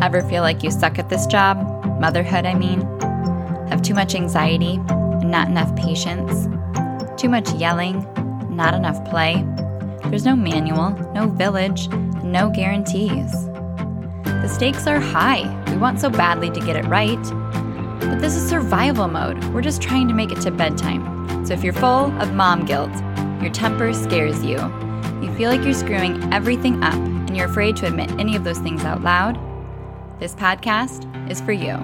Ever feel like you suck at this job? Motherhood, I mean. Have too much anxiety and not enough patience? Too much yelling, not enough play? There's no manual, no village, no guarantees. The stakes are high. We want so badly to get it right. But this is survival mode. We're just trying to make it to bedtime. So if you're full of mom guilt, your temper scares you, you feel like you're screwing everything up, and you're afraid to admit any of those things out loud, this podcast is for you.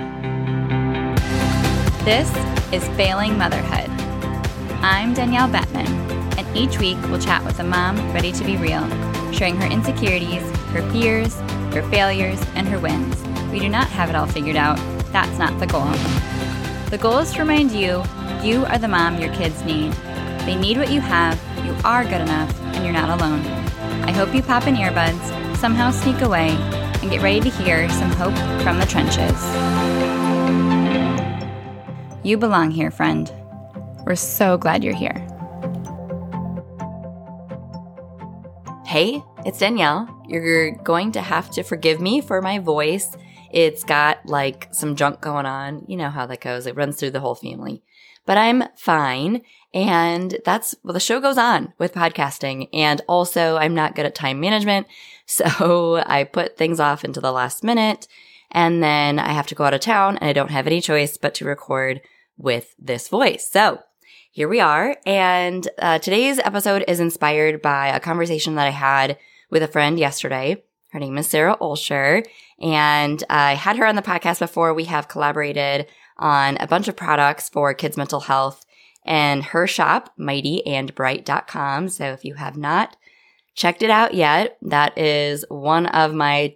This is Failing Motherhood. I'm Danielle Bettman, and each week we'll chat with a mom ready to be real, sharing her insecurities, her fears, her failures, and her wins. We do not have it all figured out. That's not the goal. The goal is to remind you, you are the mom your kids need. They need what you have, you are good enough, and you're not alone. I hope you pop in earbuds, somehow sneak away, and get ready to hear some hope from the trenches. You belong here, friend. We're so glad you're here. Hey, it's Danielle. You're going to have to forgive me for my voice. It's got like some junk going on. You know how that goes. It runs through the whole family. But I'm fine. And the show goes on with podcasting. And also I'm not good at time management. So I put things off into the last minute. And then I have to go out of town and I don't have any choice but to record with this voice. So here we are. And today's episode is inspired by a conversation that I had with a friend yesterday. Her name is Sarah Olsher. And I had her on the podcast before. We have collaborated on a bunch of products for kids' mental health and her shop, mightyandbright.com. So if you have not checked it out yet, that is one of my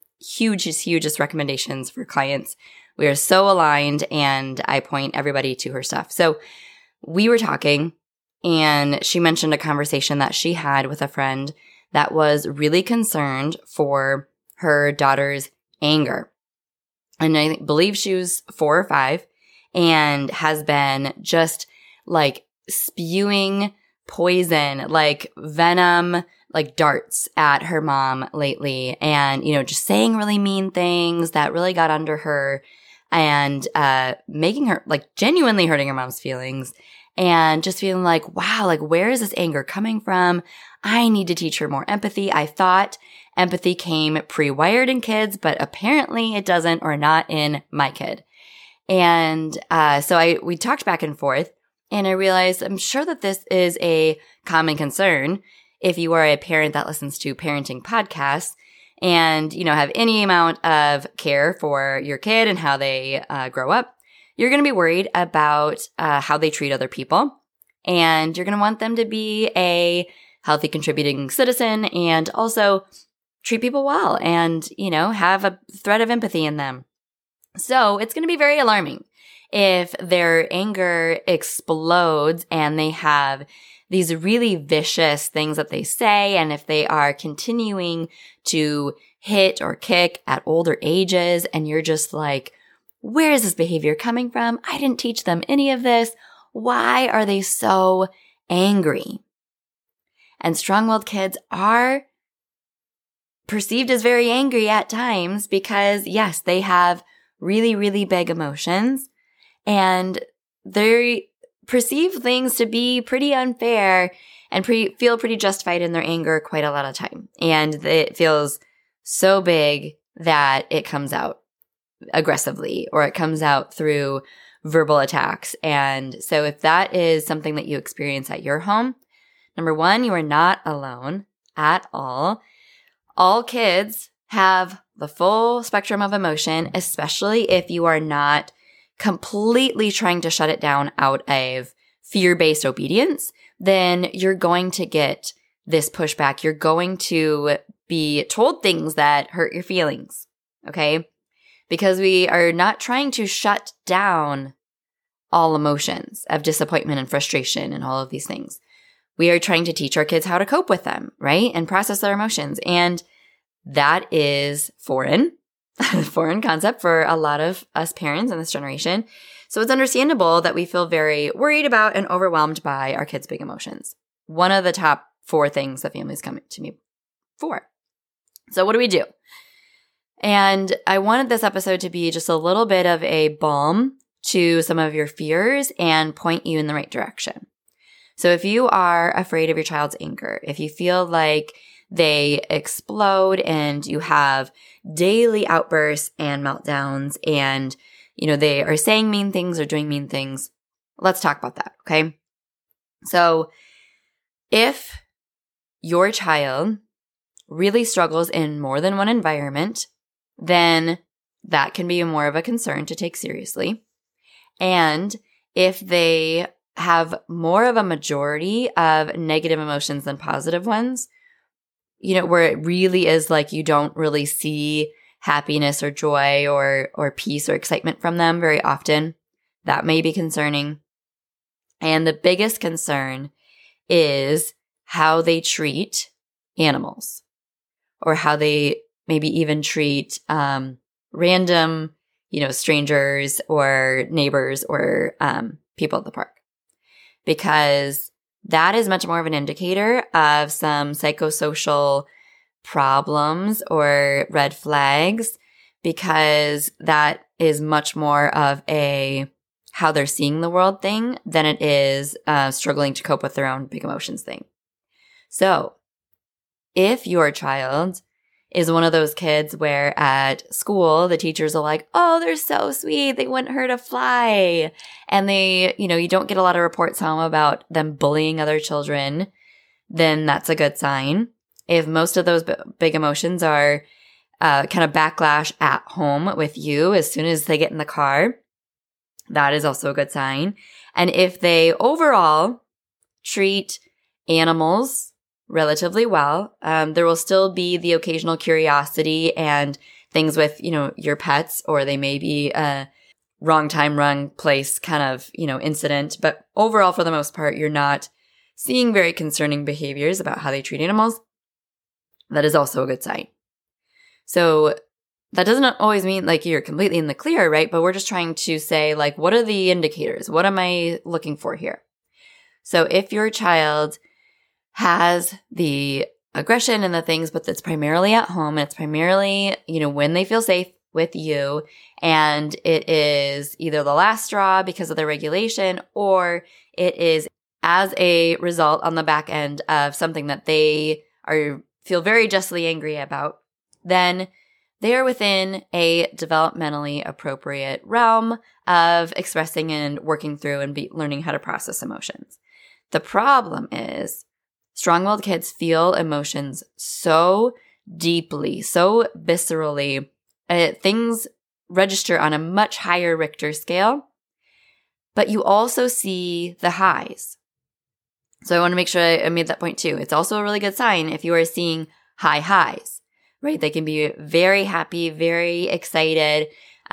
hugest recommendations for clients. We are so aligned, and I point everybody to her stuff. So we were talking, and she mentioned a conversation that she had with a friend that was really concerned for her daughter's anger. And I believe she was 4 or 5 and has been just like spewing poison, like venom, like darts at her mom lately. And, just saying really mean things that really got under her and making her like genuinely hurting her mom's feelings. And just feeling like, wow, like where is this anger coming from? I need to teach her more empathy. I thought empathy came pre-wired in kids, but apparently it doesn't, or not in my kid. And so we talked back and forth, and I realized I'm sure that this is a common concern if you are a parent that listens to parenting podcasts and, have any amount of care for your kid and how they grow up. You're going to be worried about how they treat other people, and you're going to want them to be a healthy, contributing citizen and also treat people well and, have a thread of empathy in them. So it's going to be very alarming if their anger explodes and they have these really vicious things that they say, and if they are continuing to hit or kick at older ages, and you're just like, where is this behavior coming from? I didn't teach them any of this. Why are they so angry? And strong-willed kids are perceived as very angry at times because, yes, they have really, really big emotions, and they perceive things to be pretty unfair and feel pretty justified in their anger quite a lot of time. And it feels so big that it comes out aggressively, or it comes out through verbal attacks. And so if that is something that you experience at your home, number one, you are not alone at all. All kids have the full spectrum of emotion, especially if you are not completely trying to shut it down out of fear-based obedience, then you're going to get this pushback. You're going to be told things that hurt your feelings, okay? Because we are not trying to shut down all emotions of disappointment and frustration and all of these things. We are trying to teach our kids how to cope with them, right? And process their emotions. And that is foreign concept for a lot of us parents in this generation. So it's understandable that we feel very worried about and overwhelmed by our kids' big emotions. One of the top 4 things that families come to me for. So what do we do? And I wanted this episode to be just a little bit of a balm to some of your fears and point you in the right direction. So if you are afraid of your child's anger, if you feel like they explode and you have daily outbursts and meltdowns and, they are saying mean things or doing mean things, let's talk about that, okay? So if your child really struggles in more than one environment, then that can be more of a concern to take seriously. And if they have more of a majority of negative emotions than positive ones, where it really is like you don't really see happiness or joy or peace or excitement from them very often, that may be concerning. And the biggest concern is how they treat animals or how they maybe even treat random, strangers or neighbors or people at the park. Because that is much more of an indicator of some psychosocial problems or red flags, because that is much more of a how they're seeing the world thing than it is struggling to cope with their own big emotions thing. So if your child is one of those kids where at school the teachers are like, oh, they're so sweet, they wouldn't hurt a fly, and they, you don't get a lot of reports home about them bullying other children, then that's a good sign. If most of those big emotions are kind of backlash at home with you as soon as they get in the car, that is also a good sign. And if they overall treat animals relatively well, there will still be the occasional curiosity and things with, your pets, or they may be a wrong time, wrong place kind of, incident. But overall, for the most part, you're not seeing very concerning behaviors about how they treat animals. That is also a good sign. So that doesn't always mean like you're completely in the clear, right? But we're just trying to say, like, what are the indicators? What am I looking for here? So if your child has the aggression and the things, but it's primarily at home, and it's primarily, when they feel safe with you, and it is either the last straw because of the regulation, or it is as a result on the back end of something that they feel very justly angry about, then they are within a developmentally appropriate realm of expressing and working through and learning how to process emotions. The problem is strong-willed kids feel emotions so deeply, so viscerally. Things register on a much higher Richter scale, but you also see the highs. So I want to make sure I made that point too. It's also a really good sign if you are seeing high highs, right? They can be very happy, very excited,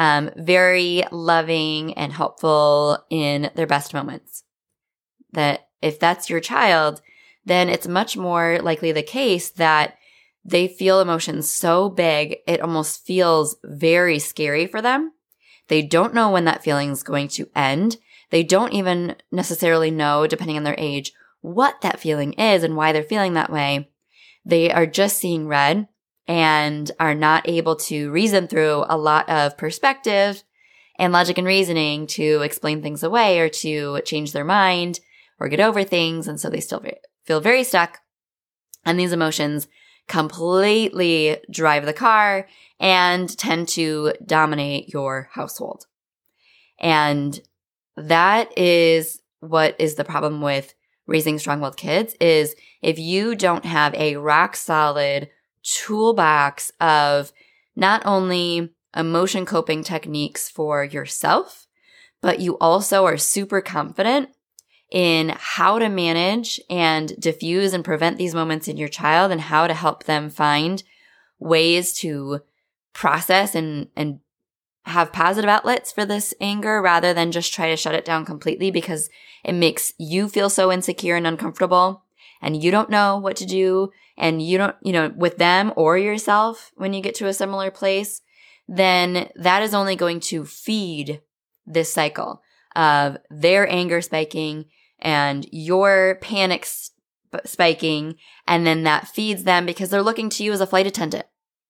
very loving and helpful in their best moments. That if that's your child, then it's much more likely the case that they feel emotions so big, it almost feels very scary for them. They don't know when that feeling is going to end. They don't even necessarily know, depending on their age, what that feeling is and why they're feeling that way. They are just seeing red and are not able to reason through a lot of perspective and logic and reasoning to explain things away or to change their mind or get over things. And so they still feel very stuck. And these emotions completely drive the car and tend to dominate your household. And that is what is the problem with raising strong-willed kids, is if you don't have a rock-solid toolbox of not only emotion coping techniques for yourself, but you also are super confident in how to manage and diffuse and prevent these moments in your child and how to help them find ways to process and have positive outlets for this anger rather than just try to shut it down completely because it makes you feel so insecure and uncomfortable and you don't know what to do and you don't, with them or yourself when you get to a similar place, then that is only going to feed this cycle of their anger spiking and your panic spiking, and then that feeds them because they're looking to you as a flight attendant.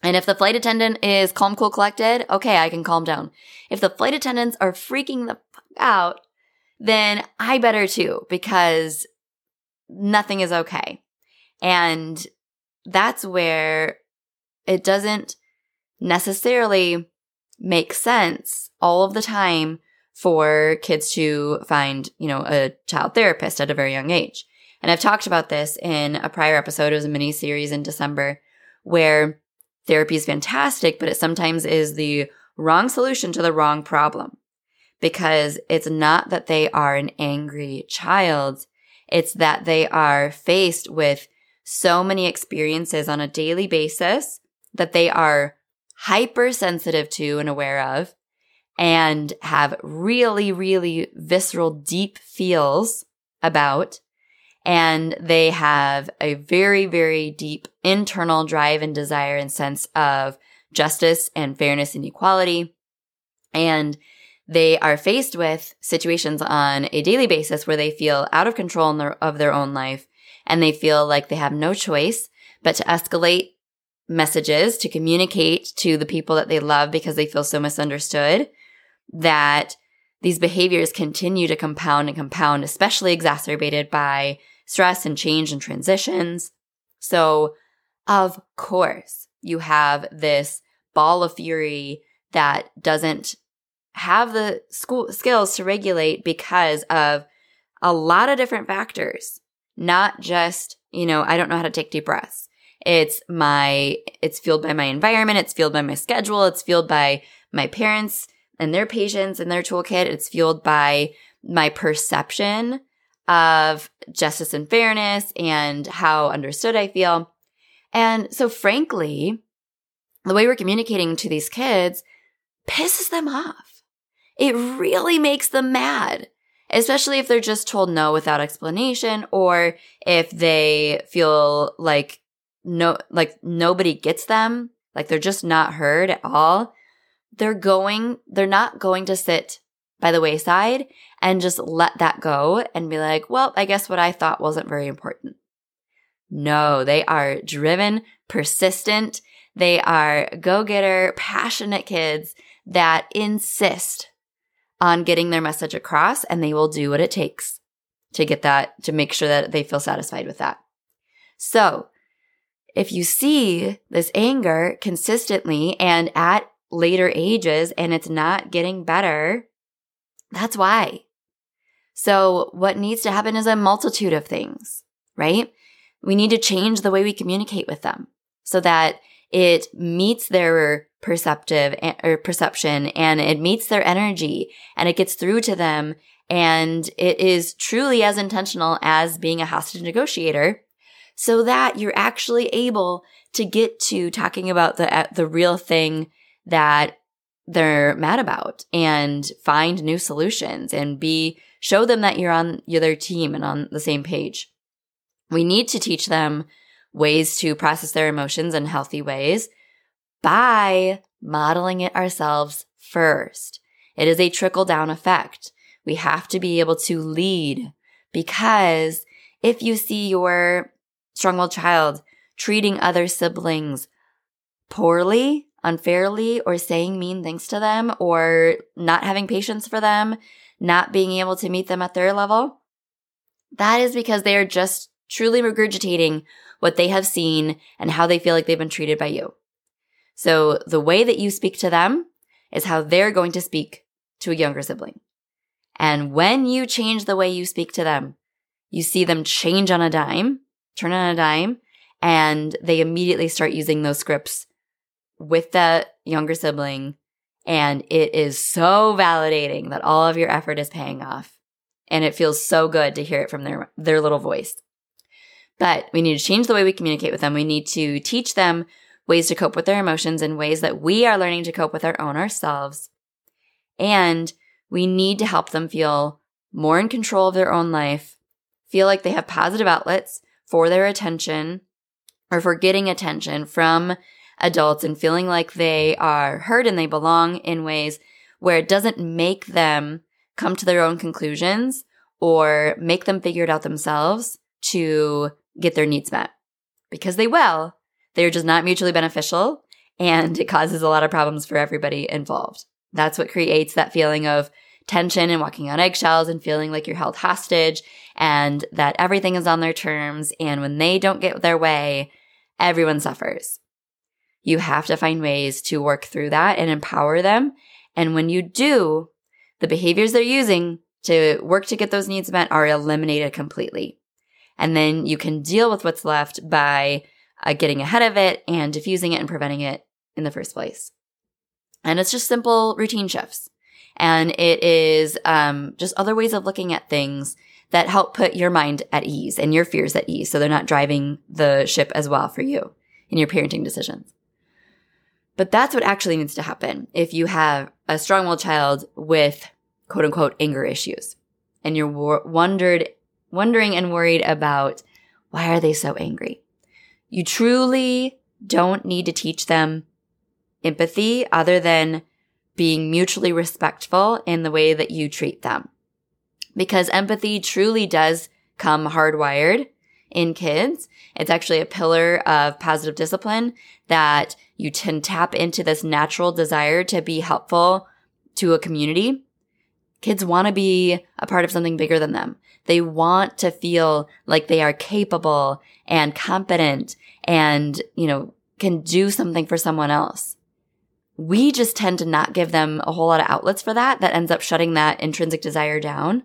And if the flight attendant is calm, cool, collected, okay, I can calm down. If the flight attendants are freaking the fuck out, then I better too, because nothing is okay. And that's where it doesn't necessarily make sense all of the time for kids to find, a child therapist at a very young age. And I've talked about this in a prior episode. It was a mini series in December where therapy is fantastic, but it sometimes is the wrong solution to the wrong problem, because it's not that they are an angry child. It's that they are faced with so many experiences on a daily basis that they are hypersensitive to and aware of, and have really, really visceral, deep feels about. And they have a very, very deep internal drive and desire and sense of justice and fairness and equality. And they are faced with situations on a daily basis where they feel out of control of their own life, and they feel like they have no choice but to escalate messages, to communicate to the people that they love because they feel so misunderstood, that these behaviors continue to compound and compound, especially exacerbated by stress and change and transitions. So, of course, you have this ball of fury that doesn't have the skills to regulate because of a lot of different factors, not just, I don't know how to take deep breaths. It's fueled by my environment. It's fueled by my schedule. It's fueled by my parents and their patience and their toolkit. It's fueled by my perception of justice and fairness and how understood I feel. And so frankly, the way we're communicating to these kids pisses them off. It really makes them mad, especially if they're just told no without explanation, or if they feel like nobody gets them, like they're just not heard at all. They're not going to sit by the wayside and just let that go and be like, well, I guess what I thought wasn't very important. No, they are driven, persistent. They are go-getter, passionate kids that insist on getting their message across, and they will do what it takes to get that, to make sure that they feel satisfied with that. So if you see this anger consistently and at later ages and it's not getting better, that's why. So what needs to happen is a multitude of things, right? We need to change the way we communicate with them so that it meets their perception and it meets their energy and it gets through to them, and it is truly as intentional as being a hostage negotiator, so that you're actually able to get to talking about the real thing that they're mad about and find new solutions and show them that you're on their team and on the same page. We need to teach them ways to process their emotions in healthy ways by modeling it ourselves first. It is a trickle-down effect. We have to be able to lead, because if you see your strong-willed child treating other siblings poorly, unfairly, or saying mean things to them, or not having patience for them, not being able to meet them at their level, that is because they are just truly regurgitating what they have seen and how they feel like they've been treated by you. So the way that you speak to them is how they're going to speak to a younger sibling. And when you change the way you speak to them, you see them change on a dime, turn on a dime, and they immediately start using those scripts with that younger sibling. And it is so validating that all of your effort is paying off. And it feels so good to hear it from their little voice. But we need to change the way we communicate with them. We need to teach them ways to cope with their emotions in ways that we are learning to cope with our own ourselves. And we need to help them feel more in control of their own life, feel like they have positive outlets for their attention or for getting attention from adults, and feeling like they are heard and they belong in ways where it doesn't make them come to their own conclusions or make them figure it out themselves to get their needs met. Because they will. They're just not mutually beneficial, and it causes a lot of problems for everybody involved. That's what creates that feeling of tension and walking on eggshells and feeling like you're held hostage and that everything is on their terms. And when they don't get their way, everyone suffers. You have to find ways to work through that and empower them. And when you do, the behaviors they're using to work to get those needs met are eliminated completely. And then you can deal with what's left by getting ahead of it and diffusing it and preventing it in the first place. And it's just simple routine shifts. And it is just other ways of looking at things that help put your mind at ease and your fears at ease so they're not driving the ship as well for you in your parenting decisions. But that's what actually needs to happen if you have a strong-willed child with quote-unquote anger issues and you're wondering and worried about why are they so angry. You truly don't need to teach them empathy other than being mutually respectful in the way that you treat them. Because empathy truly does come hardwired in kids. It's actually a pillar of positive discipline that you can tap into this natural desire to be helpful to a community. Kids want to be a part of something bigger than them. They want to feel like they are capable and competent and, can do something for someone else. We just tend to not give them a whole lot of outlets for that ends up shutting that intrinsic desire down.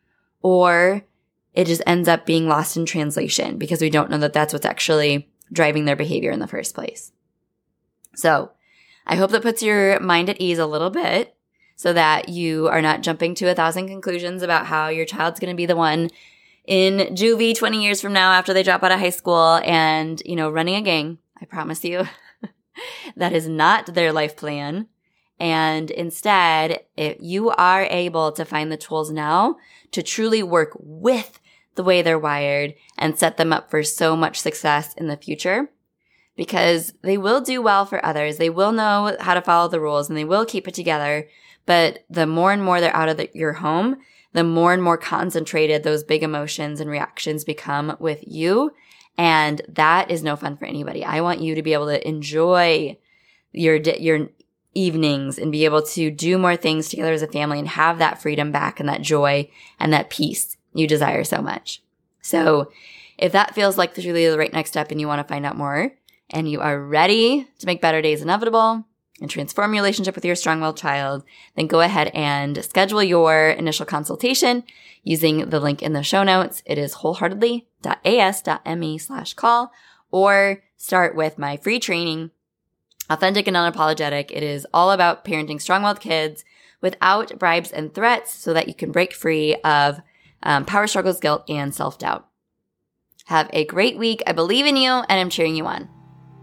Or it just ends up being lost in translation because we don't know that that's what's actually driving their behavior in the first place. So I hope that puts your mind at ease a little bit so that you are not jumping to 1,000 conclusions about how your child's going to be the one in juvie 20 years from now after they drop out of high school and, running a gang. I promise you. That is not their life plan. And instead, if you are able to find the tools now to truly work with the way they're wired and set them up for so much success in the future, because they will do well for others. They will know how to follow the rules and they will keep it together. But the more and more they're out of your home, the more and more concentrated those big emotions and reactions become with you. And that is no fun for anybody. I want you to be able to enjoy your evenings and be able to do more things together as a family and have that freedom back and that joy and that peace you desire so much. So if that feels like truly the right next step and you want to find out more and you are ready to make better days inevitable and transform your relationship with your strong-willed child, then go ahead and schedule your initial consultation using the link in the show notes. It is wholeheartedly.as.me/call, or start with my free training, Authentic and Unapologetic. It is all about parenting strong-willed kids without bribes and threats so that you can break free of power struggles, guilt, and self-doubt. Have a great week. I believe in you, and I'm cheering you on.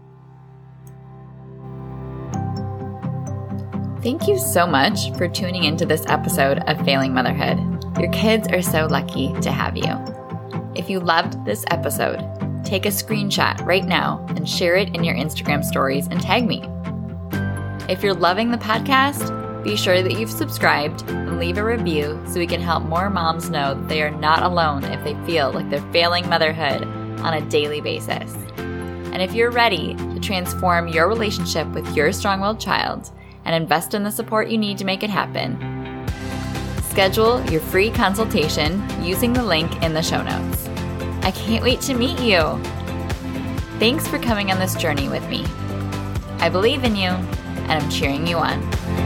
Thank you so much for tuning into this episode of Failing Motherhood. Your kids are so lucky to have you. If you loved this episode, take a screenshot right now and share it in your Instagram stories and tag me. If you're loving the podcast, be sure that you've subscribed and leave a review so we can help more moms know that they are not alone if they feel like they're failing motherhood on a daily basis. And if you're ready to transform your relationship with your strong-willed child and invest in the support you need to make it happen, schedule your free consultation using the link in the show notes. I can't wait to meet you. Thanks for coming on this journey with me. I believe in you, and I'm cheering you on.